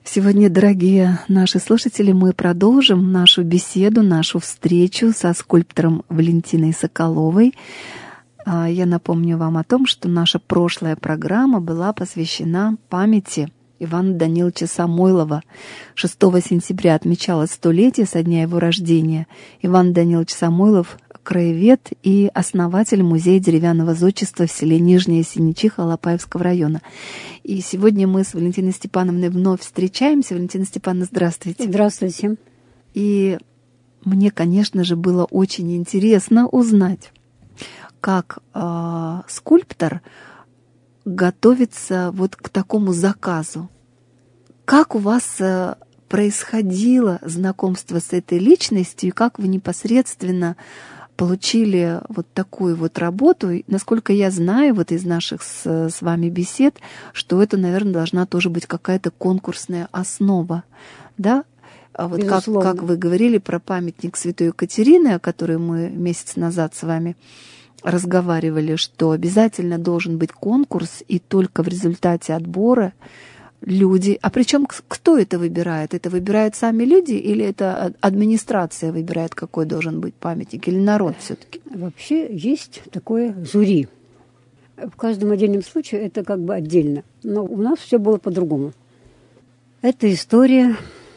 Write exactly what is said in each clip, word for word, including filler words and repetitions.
Сегодня, дорогие наши слушатели, мы продолжим нашу беседу, нашу встречу со скульптором Валентиной Соколовой. Я напомню вам о том, что наша прошлая программа была посвящена памяти Ивана Даниловича Самойлова. шестого сентября отмечалось столетие со дня его рождения. Иван Данилович Самойлов — краевед и основатель музея деревянного зодчества в селе Нижняя Синичиха Алапаевского района. И сегодня мы с Валентиной Степановной вновь встречаемся. Валентина Степановна, здравствуйте. Здравствуйте. И мне, конечно же, было очень интересно узнать, как э, скульптор готовится вот к такому заказу. Как у вас э, происходило знакомство с этой личностью, и как вы непосредственно получили вот такую вот работу? И, насколько я знаю вот из наших с, с вами бесед, что это, наверное, должна тоже быть какая-то конкурсная основа, да? А вот как, как вы говорили про памятник Святой Екатерины, о которой мы месяц назад с вами разговаривали, что обязательно должен быть конкурс, и только в результате отбора люди... А причем кто это выбирает? Это выбирают сами люди или это администрация выбирает, какой должен быть памятник, или народ все-таки? Вообще есть такое жюри. В каждом отдельном случае это как бы отдельно. Но у нас все было по-другому. Эта история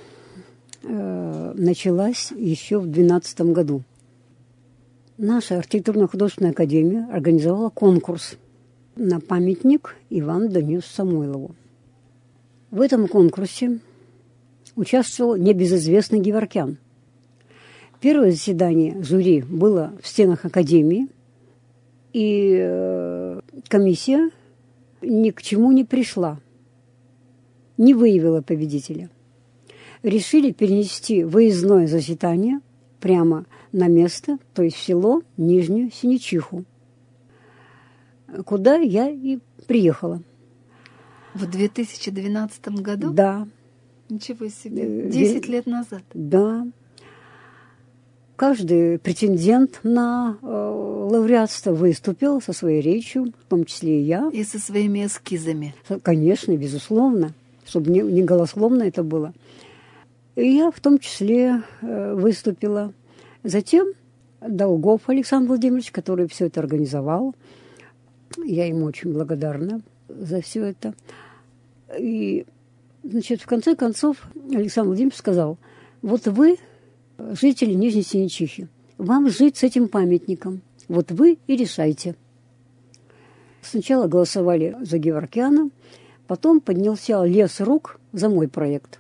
э, началась еще в двенадцатом году. Наша архитектурно-художественная академия организовала конкурс на памятник Ивану Даниловичу Самойлову. В этом конкурсе участвовал небезызвестный Геворкян. Первое заседание жюри было в стенах академии, и комиссия ни к чему не пришла, не выявила победителя. Решили перенести выездное заседание прямо на место, то есть в село Нижнюю Синичиху, куда я и приехала. В две тысячи двенадцатом году? Да. Ничего себе. Десять лет назад? Да. Каждый претендент на э, лауреатство выступил со своей речью, в том числе и я. И со своими эскизами? Конечно, безусловно, чтобы не, не голословно это было. И я в том числе э, выступила. Затем Долгов Александр Владимирович, который все это организовал, я ему очень благодарна за все это. И, значит, в конце концов Александр Владимирович сказал: вот вы, жители Нижней Синичихи, вам жить с этим памятником. Вот вы и решайте. Сначала голосовали за Геворкяна, потом поднялся лес рук за мой проект.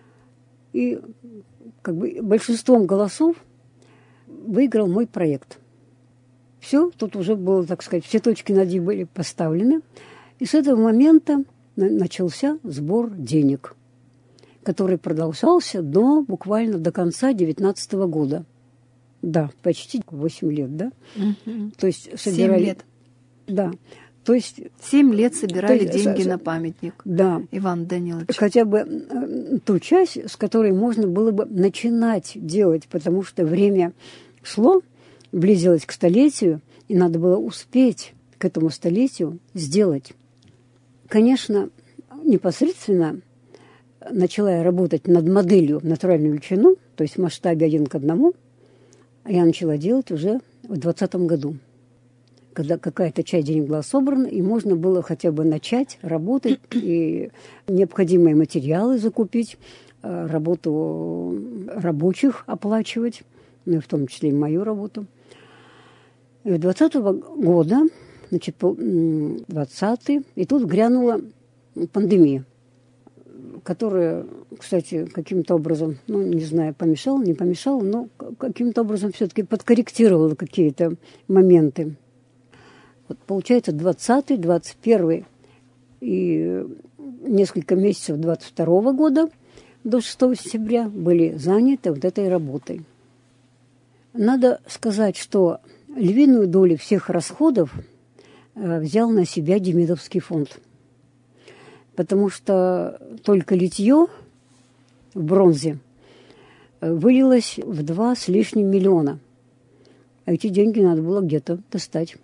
И как бы большинством голосов выиграл мой проект. Все, тут уже было, так сказать, все точки над «и» были поставлены. И с этого момента начался сбор денег, который продолжался до, буквально до конца девятнадцатого года. Да, почти восемь лет, да? Угу. То есть собирали... Семь лет. Да. То есть... Семь лет собирали есть, деньги с... на памятник. Да. Иван Данилович. Хотя бы ту часть, с которой можно было бы начинать делать, потому что время шло, близилось к столетию, и надо было успеть к этому столетию сделать. Конечно, непосредственно начала я работать над моделью в натуральную величину, то есть в масштабе один к одному, я начала делать уже в двадцатом году, когда какая-то часть денег была собрана, и можно было хотя бы начать работать и необходимые материалы закупить, работу рабочих оплачивать, ну и в том числе и мою работу. И в двадцатого года, значит, двадцатый, и тут грянула пандемия, которая, кстати, каким-то образом, ну, не знаю, помешала, не помешала, но каким-то образом все-таки подкорректировала какие-то моменты. Вот, получается, двадцатый, двадцать первый и несколько месяцев двадцать второго года до шестого сентября были заняты вот этой работой. Надо сказать, что львиную долю всех расходов э, взял на себя Демидовский фонд, потому что только литье в бронзе вылилось в два с лишним миллиона. А эти деньги надо было где-то достать.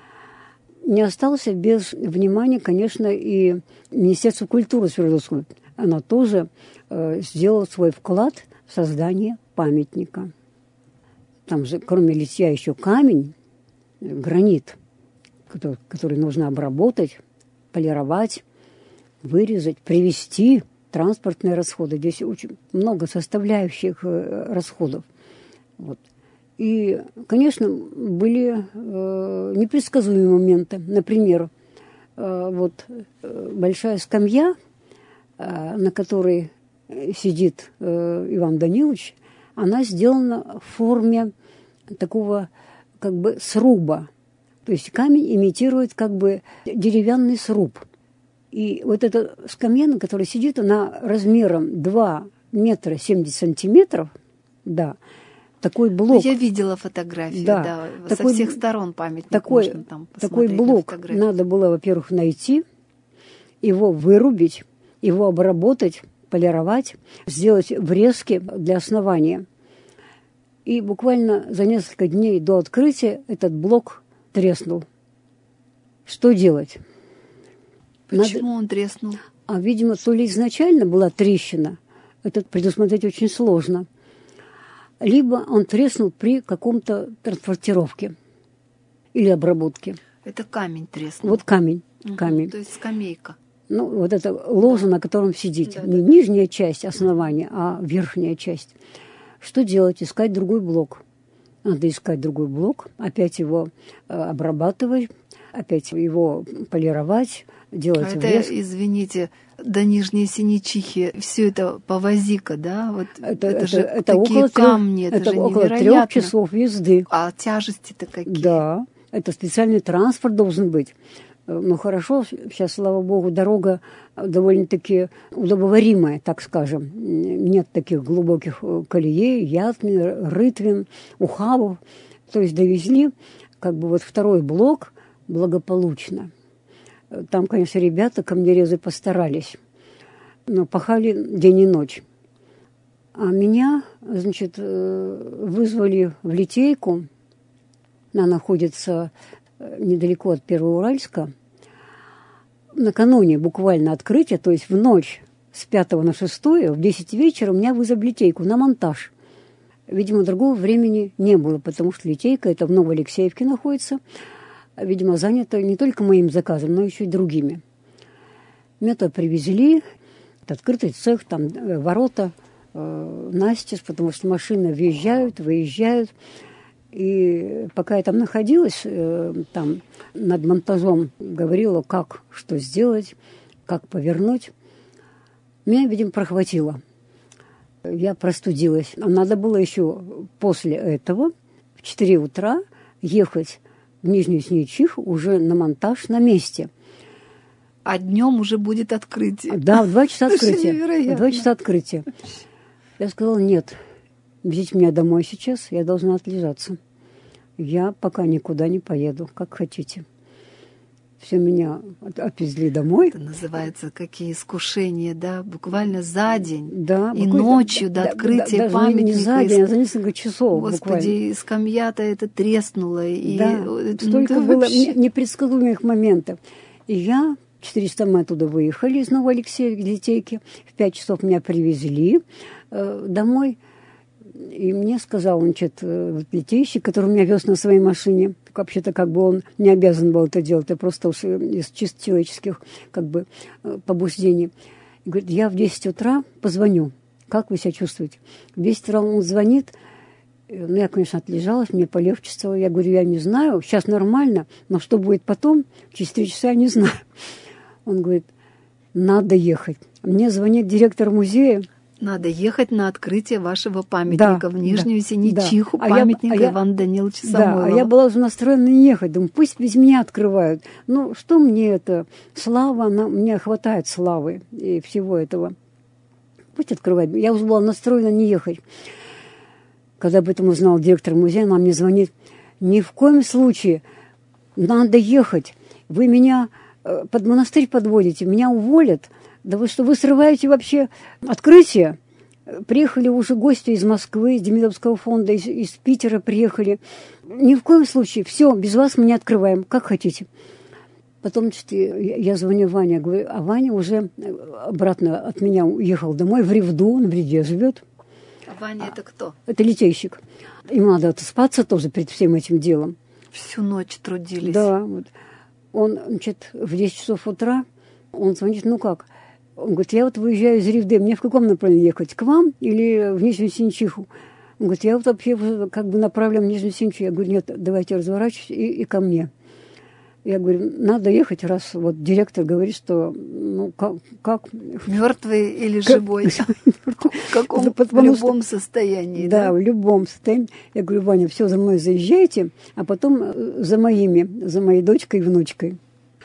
Не остался без внимания, конечно, и Министерство культуры Свердловского. она тоже э, сделала свой вклад в создание памятника. Там же, кроме литья, еще камень, гранит, который, который нужно обработать, полировать, вырезать, привезти, транспортные расходы. Здесь очень много составляющих э, расходов. Вот. И, конечно, были э, непредсказуемые моменты. Например, э, вот э, большая скамья, э, на которой сидит э, Иван Данилович, она сделана в форме такого как бы сруба. То есть камень имитирует как бы деревянный сруб. И вот эта скамья, на которой сидит, она размером два метра семьдесят сантиметров, да, такой блок. Я видела фотографию, да, да, такой, со всех сторон памятник такой, можно там такой блок на надо было, во-первых, найти, его вырубить, его обработать, полировать, сделать врезки для основания. И буквально за несколько дней до открытия этот блок треснул. Что делать? Почему Надо... он треснул? А, видимо, то ли изначально была трещина, это предусмотреть очень сложно, либо он треснул при каком-то транспортировке или обработке. Это камень треснул? Вот камень. Угу, камень. То есть скамейка. Ну, вот это ложа, да, на котором сидите. Да, не да, нижняя часть основания, а верхняя часть. Что делать? Искать другой блок. Надо искать другой блок, опять его э, обрабатывать, опять его полировать, делать а врез. Это, извините, до Нижней Синичихи все это повозика, да? Вот это, это, это же это такие около камни, трех, это, это же около невероятно. трех часов езды. А тяжести-то какие? Да, это специальный транспорт должен быть. Ну, хорошо, сейчас, слава богу, дорога довольно-таки удобоваримая, так скажем. Нет таких глубоких колеей, ятмин, рытвин, ухабов. То есть довезли как бы вот второй блок благополучно. Там, конечно, ребята, камнерезы, постарались. Но пахали день и ночь. А меня, значит, вызвали в Литейку. Она находится недалеко от Первоуральска. Накануне буквально открытия, то есть в ночь с пятого на шестое, в десять вечера меня вызвали в Литейку на монтаж. Видимо, другого времени не было, потому что Литейка, это в Новоалексеевке находится, видимо, занята не только моим заказом, но еще и другими. Меня туда привезли, это открытый цех, там ворота э, настежь, потому что машины въезжают, выезжают. И пока я там находилась, э, там над монтажом говорила, как, что сделать, как повернуть, меня, видимо, прохватило. Я простудилась. А надо было еще после этого в четыре утра ехать в Нижнюю Синичиху уже на монтаж на месте. А днем уже будет открытие. Да, в два часа открытия. В два часа открытия. Я сказала, нет, везите меня домой сейчас, я должна отлежаться. Я пока никуда не поеду, как хотите. Все, меня отвезли домой. Это называется какие искушения, да? Буквально за день. Да. И ночью до да, открытия да, памятника. Не за день, а за несколько часов. Господи, буквально. скамья-то это треснула. И да, это, столько ну, было вообще... непредсказуемых моментов. И я, четыреста мы оттуда выехали из Новоалексеевки, Литейки. В пять часов меня привезли э, домой. И мне сказал, значит, литейщик, который меня вез на своей машине, вообще-то как бы он не обязан был это делать, это просто уж из чисто человеческих как бы побуждений. И говорит, я в десять утра позвоню, как вы себя чувствуете? В десять утра он звонит, ну, я, конечно, отлежалась, мне полегче стало. Я говорю, я не знаю, сейчас нормально, но что будет потом, через три часа я не знаю. Он говорит, надо ехать. Мне звонит директор музея. Надо ехать на открытие вашего памятника да, в Нижнюю да, Синичиху, да. памятник а я, Ивана Даниловича да, Самойлова. А я была уже настроена не ехать. Думаю, пусть без меня открывают. Ну, что мне это? Слава, она, мне хватает славы и всего этого. Пусть открывают. Я уже была настроена не ехать. Когда об этом узнал директор музея, она мне звонит. Ни в коем случае надо ехать. Вы меня под монастырь подводите, меня уволят. Да вы что, вы срываете вообще открытие? Приехали уже гости из Москвы, из Демидовского фонда, из, из Питера приехали. Ни в коем случае. Все, без вас мы не открываем, как хотите. Потом, значит, я звоню Ване, говорю, а Ваня уже обратно от меня уехал домой, в Ревду, он в Ревде живет. А Ваня это кто? Это литейщик. Ему надо отоспаться тоже перед всем этим делом. Всю ночь трудились. Да. Вот. Он, значит, в десять часов утра, он звонит, ну как? Он говорит, я вот выезжаю из Ревды, мне в каком направлении ехать? К вам или в Нижнюю Синчиху? Он говорит, я вот вообще как бы направлен в Нижнюю Синчиху. Я говорю, нет, давайте разворачивайтесь и, и ко мне. Я говорю, надо ехать, раз вот директор говорит, что, ну, как... как... Мертвый или живой? В каком, в любом состоянии. Да, в любом состоянии. Я говорю, Ваня, все, за мной заезжайте, а потом за моими, за моей дочкой и внучкой.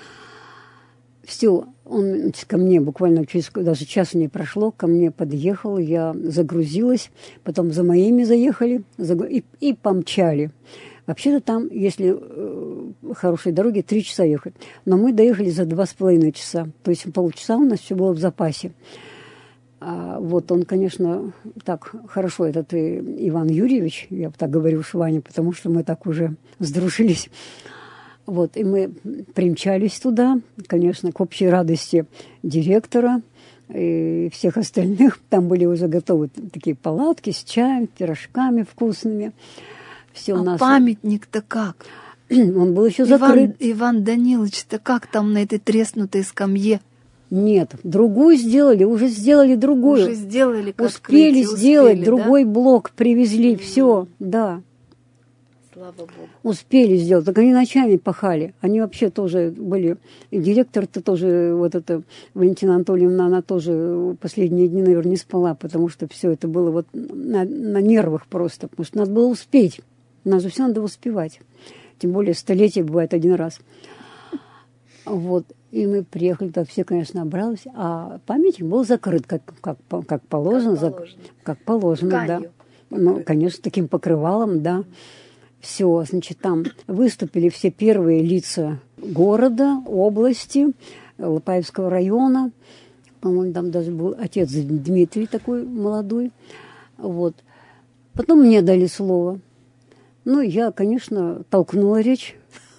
Все, он, значит, ко мне буквально через даже час не прошло, ко мне подъехал, я загрузилась, потом за моими заехали и, и помчали. Вообще-то там, если э, хорошие дороги, три часа ехать. Но мы доехали за два с половиной часа. То есть полчаса у нас все было в запасе. А вот он, конечно, так хорошо, этот Иван Юрьевич, я так говорю с Ваней, потому что мы так уже сдружились. Вот, и мы примчались туда, конечно, к общей радости директора и всех остальных. Там были уже готовы такие палатки с чаем, пирожками вкусными. Все а у нас... памятник-то как? Он был еще Иван, закрыт. Иван Данилович-то как там на этой треснутой скамье? Нет, другую сделали, уже сделали другую. Уже сделали, как успели успели, сделать, да? другой блок привезли, mm-hmm. все, да. Слава Богу. Успели сделать, только они ночами пахали. Они вообще тоже были... И директор-то тоже, вот это, Валентина Анатольевна, она тоже последние дни, наверное, не спала, потому что все это было вот на, на нервах просто, потому что надо было успеть. У нас же все надо успевать. Тем более столетие бывает один раз. Вот. И мы приехали, так все, конечно, обрались. А памятник был закрыт, как, как, как положено. Как положено, как положено да. Ну, конечно, таким покрывалом, да. Все, значит, там выступили все первые лица города, области, Лопаевского района. По-моему, там даже был отец Дмитрий такой молодой. Вот. Потом мне дали слово. Ну, я, конечно, толкнула речь.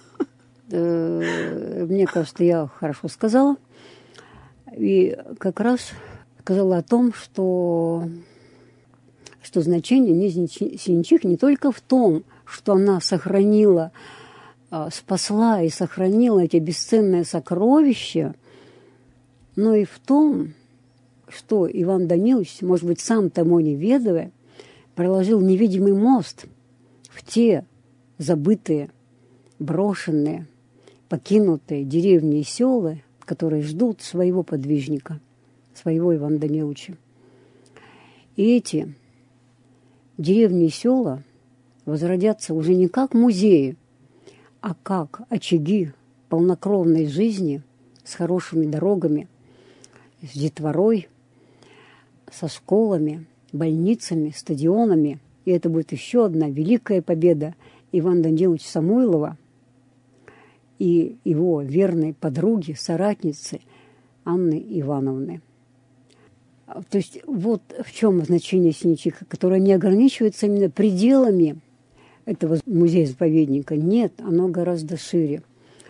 Мне кажется, я хорошо сказала. И как раз сказала о том, что, что значение Нижней Синчихи не только в том, что она сохранила, спасла и сохранила эти бесценные сокровища, но и в том, что Иван Данилович, может быть, сам тому не ведая, проложил невидимый мост в те забытые, брошенные, покинутые деревни и села, которые ждут своего подвижника, своего Ивана Даниловича. И эти деревни и села возродятся уже не как музеи, а как очаги полнокровной жизни с хорошими дорогами, с детворой, со школами, больницами, стадионами. И это будет еще одна великая победа Ивана Даниловича Самойлова и его верной подруги, соратницы Анны Ивановны. То есть вот в чем значение Синчихи, которое не ограничивается именно пределами этого музея-заповедника. Нет, оно гораздо шире.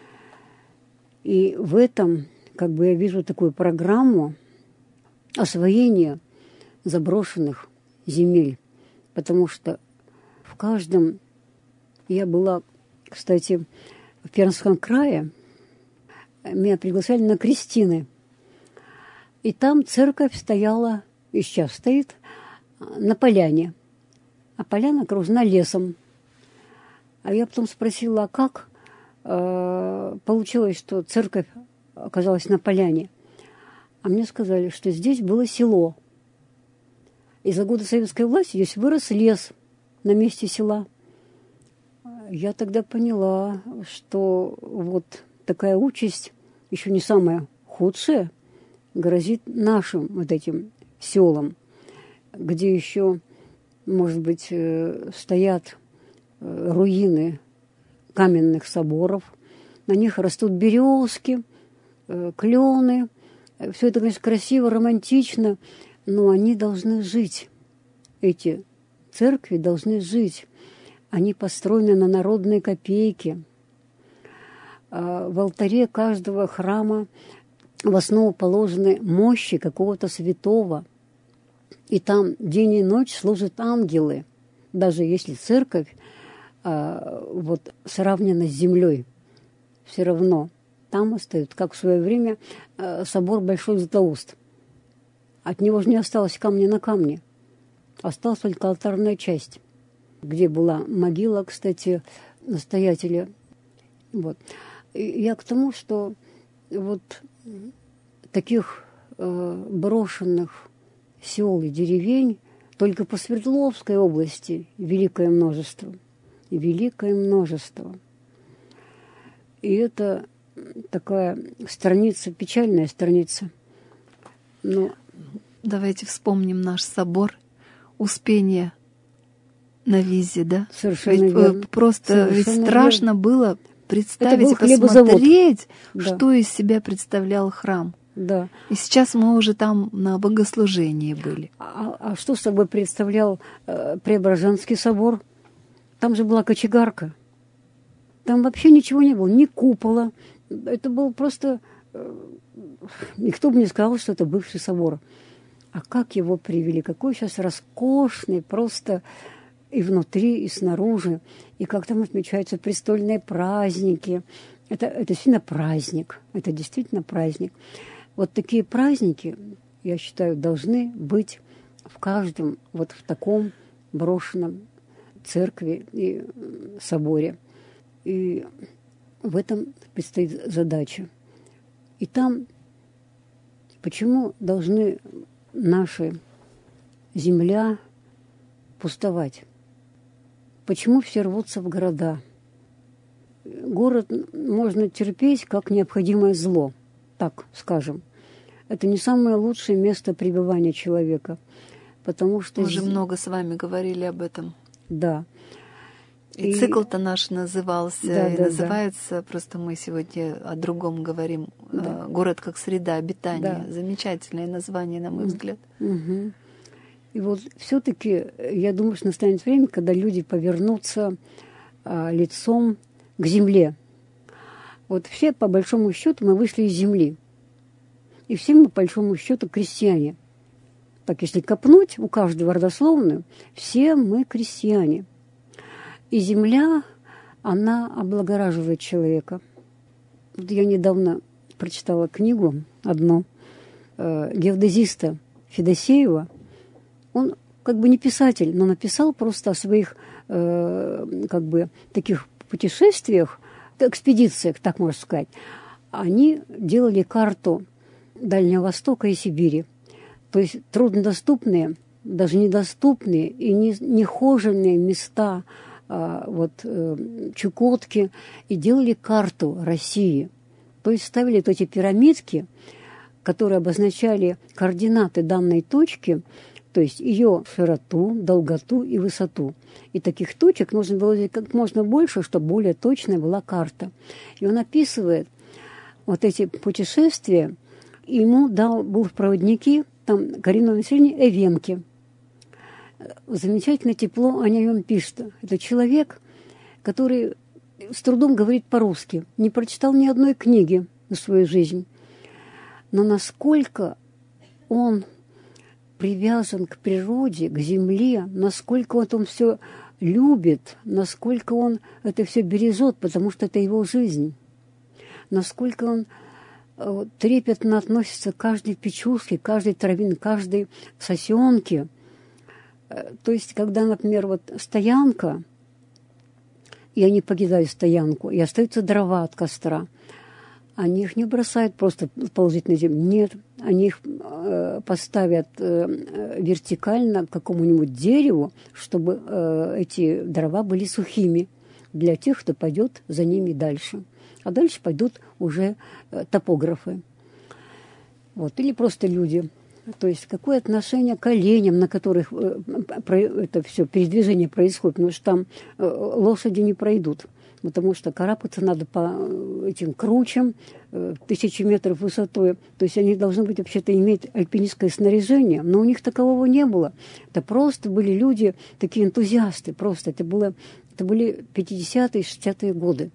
И в этом, как бы я вижу такую программу освоения заброшенных земель, потому что в каждом... Я была, кстати, в Пермском крае, меня приглашали на крестины, и там церковь стояла, и сейчас стоит, на поляне, а поляна окружена лесом. А я потом спросила, а как э, получилось, что церковь оказалась на поляне? А мне сказали, что здесь было село. И за годы советской власти здесь вырос лес на месте села. Я тогда поняла, что вот такая участь, еще не самая худшая, грозит нашим вот этим селам, где еще, может быть, стоят руины каменных соборов, на них растут березки, клены. Все это, конечно, красиво, романтично, но они должны жить. Эти церкви должны жить. Они построены на народные копейки. в алтаре каждого храма в основу положены мощи какого-то святого. И там день и ночь служат ангелы, даже если церковь вот, сравнена с землей, все равно там остаются, как в свое время собор Большой Златоуст. От него же не осталось камня на камне. Осталась только алтарная часть, где была могила, кстати, настоятеля. Вот. И я к тому, что вот таких э, брошенных сел и деревень только по Свердловской области великое множество. Великое множество. И это такая страница, печальная страница. Но... Давайте вспомним наш собор Успения на Визе, да? Совершенно ведь, верно. Просто Совершенно ведь страшно верно. было представить и посмотреть, да. Что из себя представлял храм. Да. И сейчас мы уже там на богослужении были. А, а что собой представлял э, Преображенский собор? Там же была кочегарка. Там вообще ничего не было, ни купола. Это был просто... Э, никто бы не сказал, что это бывший собор. А как его привели? Какой сейчас роскошный, просто и внутри, и снаружи. И как там отмечаются престольные праздники. Это, это действительно праздник. Это действительно праздник. Вот такие праздники, я считаю, должны быть в каждом вот в таком брошенном церкви и соборе. И в этом предстоит задача. И там почему должны наша земля пустовать? Почему все рвутся в города? Город можно терпеть как необходимое зло, так скажем. Это не самое лучшее место пребывания человека, потому что... Мы уже много с вами говорили об этом. Да. И, и цикл-то наш назывался, да, и да, называется, да. Просто мы сегодня о другом говорим, да. «Город как среда обитания». Да. Замечательное название, на мой взгляд. Угу. И вот все-таки, я думаю, что настанет время, когда люди повернутся а, лицом к земле. Вот все, по большому счету, мы вышли из земли. И все мы, по большому счету, крестьяне. Так, если копнуть у каждого родословную, все мы крестьяне. И земля, она облагораживает человека. Вот я недавно прочитала книгу одну э, геодезиста Федосеева. Он как бы не писатель, но написал просто о своих э, как бы таких путешествиях, экспедициях, так можно сказать. Они делали карту Дальнего Востока и Сибири. То есть труднодоступные, даже недоступные и не, нехоженные места, вот Чукотки, и делали карту России. То есть ставили вот эти пирамидки, которые обозначали координаты данной точки, то есть ее широту, долготу и высоту. И таких точек нужно было взять как можно больше, чтобы более точная была карта. И он описывает вот эти путешествия. И ему дал, был в проводники, там коренное население Эвенки. Замечательно тепло о нем пишет. Это человек, который с трудом говорит по-русски, не прочитал ни одной книги за свою жизнь. Но насколько он привязан к природе, к земле, насколько вот он все любит, насколько он это все бережет, потому что это его жизнь, насколько он трепетно относится к каждой печушке, каждой травинке, каждой сосенке. То есть, когда, например, вот стоянка, и они покидают стоянку, и остаются дрова от костра, они их не бросают просто положить на землю. Нет, они их э, поставят э, вертикально к какому-нибудь дереву, чтобы э, эти дрова были сухими для тех, кто пойдет за ними дальше. А дальше пойдут уже э, топографы. Вот, или просто люди. То есть какое отношение к оленям, на которых э, про, это все передвижение происходит, потому что там э, лошади не пройдут, потому что карабкаться надо по этим кручам, э, тысячи метров высотой. То есть они должны быть вообще-то иметь альпинистское снаряжение, но у них такового не было. Это просто были люди, такие энтузиасты, просто. Это, было, это были пятидесятые, шестидесятые годы.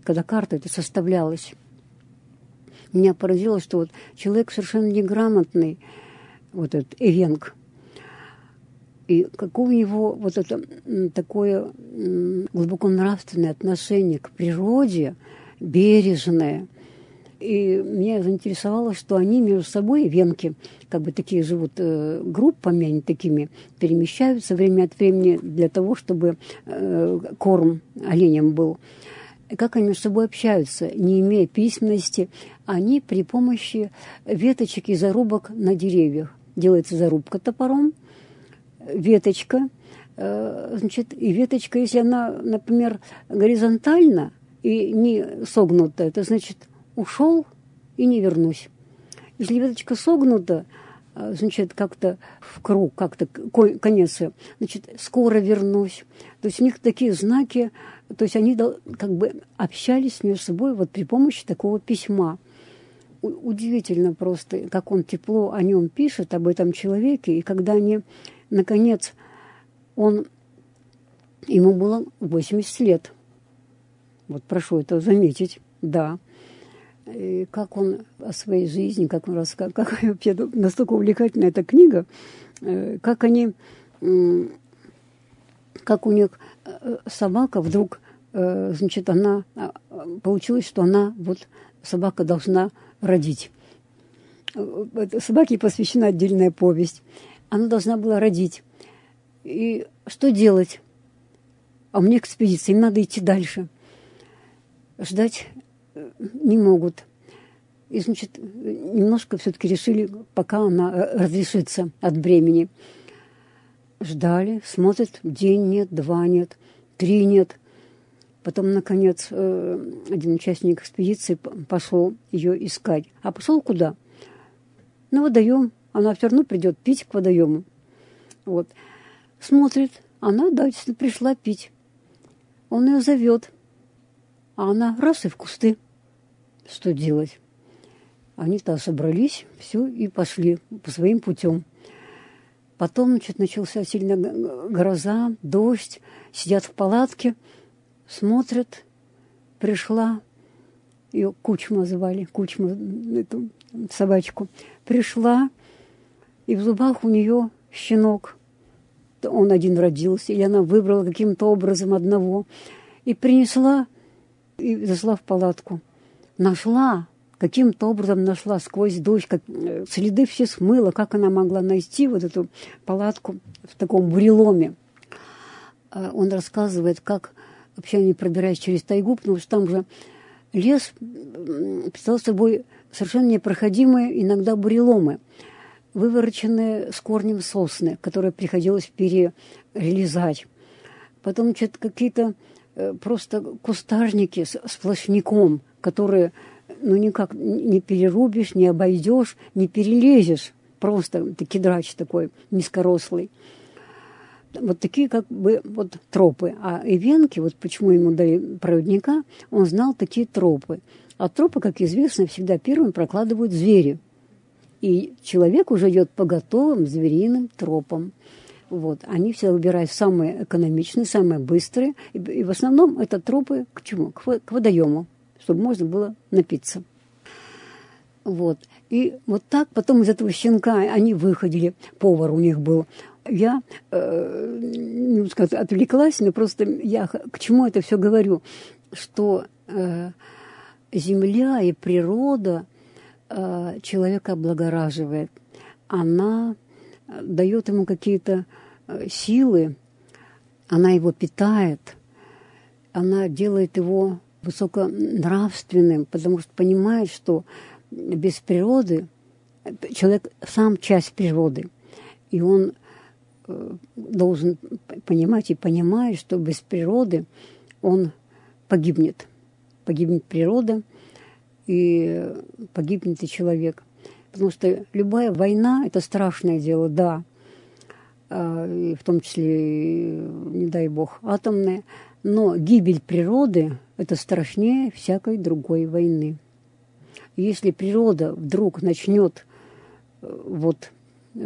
когда карта это составлялась. Меня поразило, что вот человек совершенно неграмотный, вот этот Эвенк, и какое у него вот это такое глубоко нравственное отношение к природе, бережное. И меня заинтересовало, что они между собой, венки, как бы такие живут э, группами, они такими перемещаются время от времени для того, чтобы э, корм оленям был. И как они между собой общаются, не имея письменности, они при помощи веточек и зарубок на деревьях. Делается зарубка топором, веточка, э, значит, и веточка, если она, например, горизонтальна и не согнута, это значит ушел и не вернусь. Если веточка согнута, значит, как-то в круг, как-то конец, значит, скоро вернусь. То есть у них такие знаки, то есть они как бы общались между собой вот при помощи такого письма. Удивительно просто, как он тепло о нем пишет, об этом человеке. И когда они, наконец, он, ему было восемьдесят лет. Вот прошу это заметить, да. И как он о своей жизни, как он рассказывает, как вообще настолько увлекательна эта книга, как они, как у них собака вдруг, значит, она, получилось, что она, вот собака должна родить. Собаке посвящена отдельная повесть. Она должна была родить. И что делать? А мне экспедиция, им надо идти дальше. Ждать не могут. И, значит, немножко все-таки решили, пока она разрешится от бремени. Ждали, смотрят, день нет, два нет, три нет. Потом, наконец, один участник экспедиции пошел ее искать. А пошел куда? На водоем. Она все равно придет пить к водоему. Вот. Смотрит, она, да, пришла пить. Он ее зовет. А она раз и в кусты. Что делать? Они-то собрались, все, и пошли по своим путем. Потом, значит, начался сильная гроза, дождь. Сидят в палатке, смотрят. Пришла, ее Кучма звали, Кучма, эту собачку. Пришла, и в зубах у нее щенок. Он один родился, или она выбрала каким-то образом одного. И принесла, и зашла в палатку. Нашла, каким-то образом нашла сквозь дождь, как, следы все смыла, как она могла найти вот эту палатку в таком буреломе. Он рассказывает, как вообще они пробирались через тайгу, потому что там же лес представлял собой совершенно непроходимые иногда буреломы, вывороченные с корнем сосны, которые приходилось перерезать. Потом значит, какие-то просто кустарники с сплошняком, которые ну, никак не перерубишь, не обойдешь, не перелезешь. Просто кедрач такой низкорослый. Вот такие как бы вот тропы. А Эвенки, вот почему ему дали проводника, он знал такие тропы. А тропы, как известно, всегда первым прокладывают звери. И человек уже идет по готовым звериным тропам. Вот. Они все выбирают самые экономичные, самые быстрые. И, и в основном это тропы к чему? К, к водоему, чтобы можно было напиться. Вот. И вот так потом из этого щенка они выходили. Повар у них был. Я, э, не сказать, отвлеклась, но просто я к чему это все говорю? Что э, земля и природа э, человека облагораживает. Она дает ему какие-то силы, она его питает, она делает его высоконравственным, потому что понимает, что без природы человек сам часть природы, и он должен понимать и понимает, что без природы он погибнет. Погибнет природа, и погибнет и человек. Потому что любая война – это страшное дело, да, и в том числе, не дай бог, атомная, но гибель природы – это страшнее всякой другой войны. И если природа вдруг начнет вот,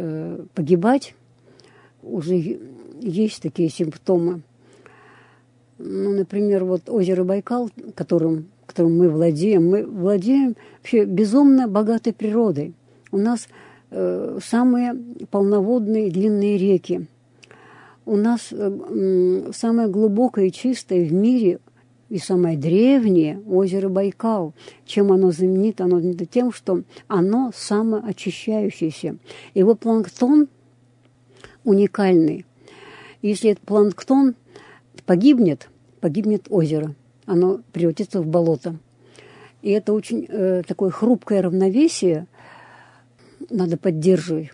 погибать, уже есть такие симптомы, Ну, например, вот озеро Байкал, которым, которым мы владеем, мы владеем вообще безумно богатой природой. У нас э, самые полноводные длинные реки. У нас э, самое глубокое и чистое в мире и самое древнее озеро Байкал. Чем оно знаменито? Оно знаменито тем, что оно самоочищающееся. Его планктон уникальный. Если этот планктон погибнет, погибнет озеро. Оно превратится в болото. И это очень э, такое хрупкое равновесие надо поддерживать.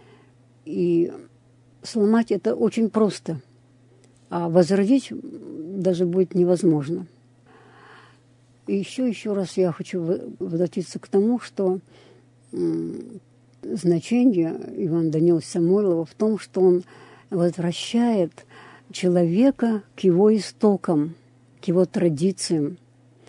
И сломать это очень просто. А возродить даже будет невозможно. И еще, еще раз я хочу возвратиться к тому, что м, значение Ивана Даниловича Самойлова в том, что он возвращает человека к его истокам, к его традициям.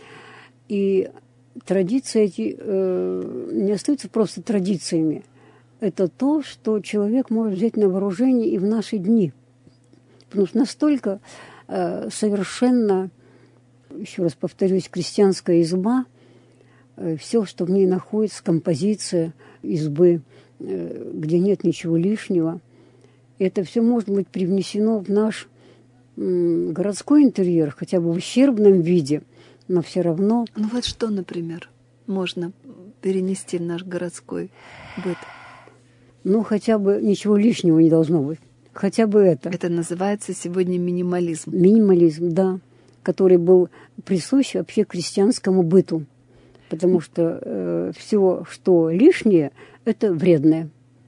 И традиции эти э, не остаются просто традициями. Это то, что человек может взять на вооружение и в наши дни. Потому что настолько э, совершенно, еще раз повторюсь, крестьянская изба, э, все, что в ней находится, композиция избы, э, где нет ничего лишнего, это все может быть привнесено в наш м, городской интерьер, хотя бы в ущербном виде, но все равно... Ну вот что, например, можно перенести в наш городской быт? Ну, хотя бы ничего лишнего не должно быть. Хотя бы это. Это называется сегодня минимализм. Минимализм, да, который был присущ вообще крестьянскому быту. Потому что э, все, что лишнее, это вредное.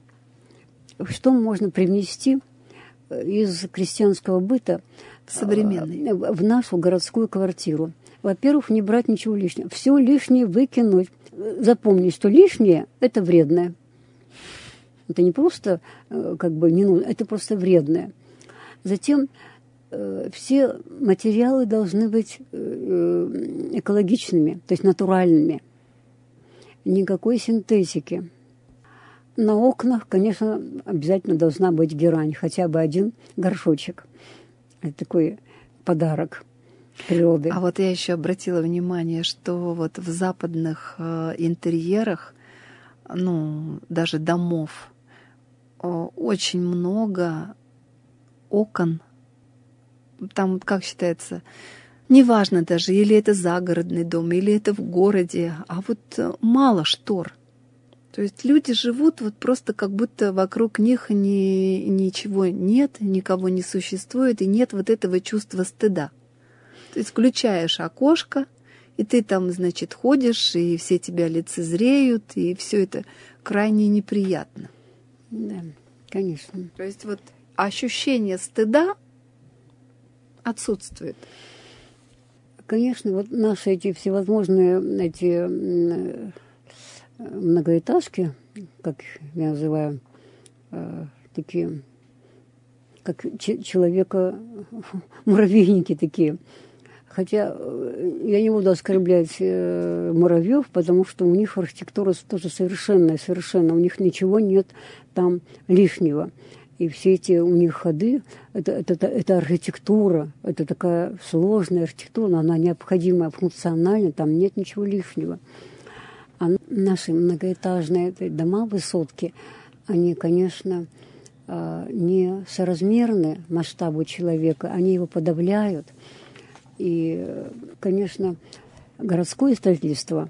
Что можно привнести из крестьянского быта современный в нашу городскую квартиру? Во-первых, не брать ничего лишнего. Все лишнее выкинуть. Запомни, что лишнее – это вредное. Это не просто как бы не нужно, это просто вредное. Затем э, все материалы должны быть э, экологичными, то есть натуральными. Никакой синтетики. На окнах, конечно, обязательно должна быть герань, хотя бы один горшочек. Это такой подарок природы. А вот я еще обратила внимание, что вот в западных э, интерьерах, ну, даже домов, э, очень много окон. Там, как считается, неважно даже, или это загородный дом, или это в городе, а вот э, мало штор. То есть люди живут вот просто как будто вокруг них ни, ничего нет, никого не существует, и нет вот этого чувства стыда. То есть включаешь окошко, и ты там, значит, ходишь, и все тебя лицезреют, и все это крайне неприятно. Да, конечно. То есть вот ощущение стыда отсутствует. Конечно, вот наши эти всевозможные эти многоэтажки, как я называю, такие, как человека, муравейники такие. Хотя я не буду оскорблять муравьев, потому что у них архитектура тоже совершенная, совершенно. У них ничего нет там лишнего. И все эти у них ходы, это, это, это архитектура, это такая сложная архитектура, но она необходимая, функциональная, там нет ничего лишнего. А наши многоэтажные дома, высотки, они, конечно, не соразмерны масштабу человека, они его подавляют. И, конечно, городское строительство,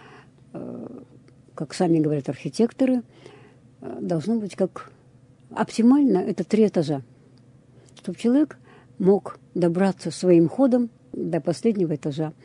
как сами говорят архитекторы, должно быть как оптимально, это три этажа, чтобы человек мог добраться своим ходом до последнего этажа.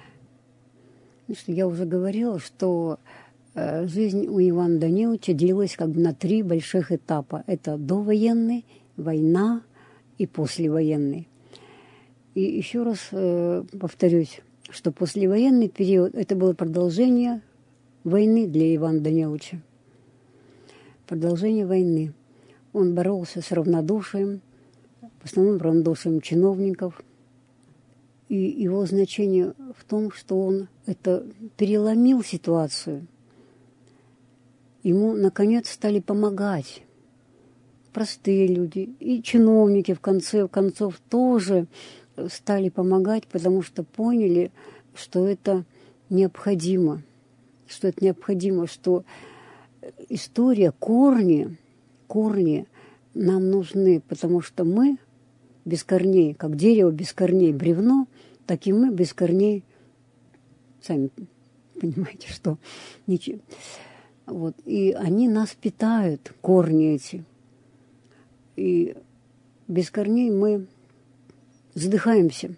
Я уже говорила, что жизнь у Ивана Даниловича делилась как бы на три больших этапа. Это довоенный, война и послевоенный. И еще раз э, повторюсь, что послевоенный период – это было продолжение войны для Ивана Даниловича. Продолжение войны. Он боролся с равнодушием, в основном равнодушием чиновников. И его значение в том, что он это переломил ситуацию. Ему, наконец, стали помогать простые люди. И чиновники, в конце концов, тоже стали помогать, потому что поняли, что это необходимо, что это необходимо, что история, корни, корни нам нужны, потому что мы без корней, как дерево без корней бревно, так и мы без корней, сами понимаете, что ничего. Вот. И они нас питают, корни эти. И без корней мы задыхаемся.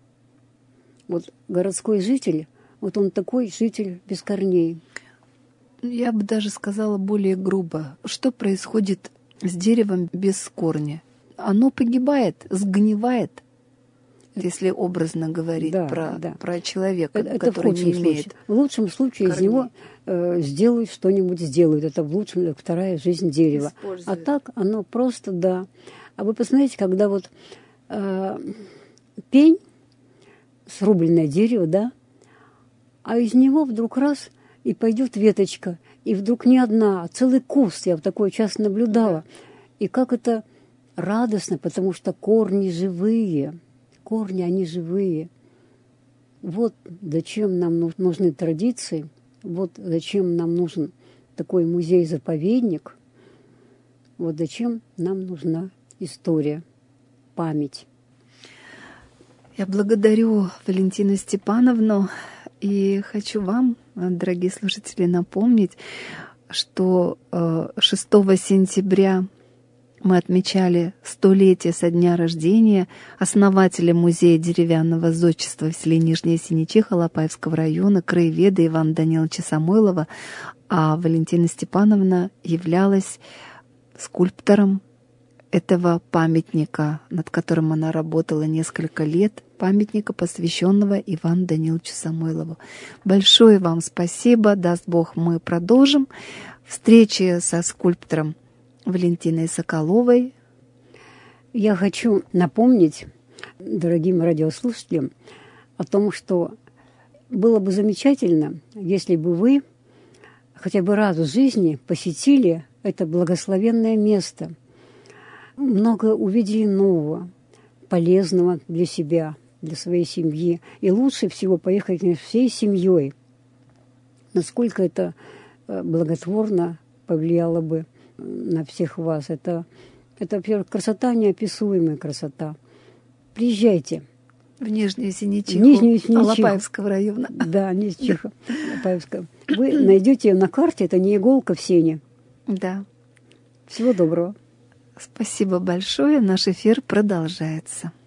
Вот городской житель, вот он такой житель без корней. Я бы даже сказала более грубо. Что происходит с деревом без корня? Оно погибает, сгнивает, если образно говорить да, про, да. про человека, это, который это в не имеет случае. В лучшем случае корней. Из него э, сделают что-нибудь, сделают. Это в лучшем, вторая жизнь дерева. А так оно просто, да. А вы посмотрите, когда вот э, пень, срубленное дерево, да, а из него вдруг раз и пойдет веточка, и вдруг не одна, а целый куст. Я вот такое часто наблюдала. И как это радостно, потому что корни живые. Корни, они живые. Вот зачем нам нужны традиции, вот зачем нам нужен такой музей-заповедник, вот зачем нам нужна история, память. Я благодарю Валентину Степановну и хочу вам, дорогие слушатели, напомнить, что шестого сентября мы отмечали столетие со дня рождения основателя музея деревянного зодчества в селе Нижняя Синичиха Алапаевского района, краеведа Ивана Даниловича Самойлова, а Валентина Степановна являлась скульптором этого памятника, над которым она работала несколько лет, памятника, посвященного Ивану Даниловичу Самойлову. Большое вам спасибо, даст Бог, мы продолжим встречи со скульптором Валентиной Соколовой. Я хочу напомнить дорогим радиослушателям о том, что было бы замечательно, если бы вы хотя бы раз в жизни посетили это благословенное место, много увидели нового, полезного для себя, для своей семьи. И лучше всего поехать всей семьей. Насколько это благотворно повлияло бы на всех вас. Это, это во-первых, красота, неописуемая красота. Приезжайте. В Нижнюю Синичиху, Нижнюю Синичиху. Алапаевского района. Да, Синичиха, Алапаевского. Вы найдете ее на карте, это не иголка в сене. Да. Всего доброго. Спасибо большое. Наш эфир продолжается.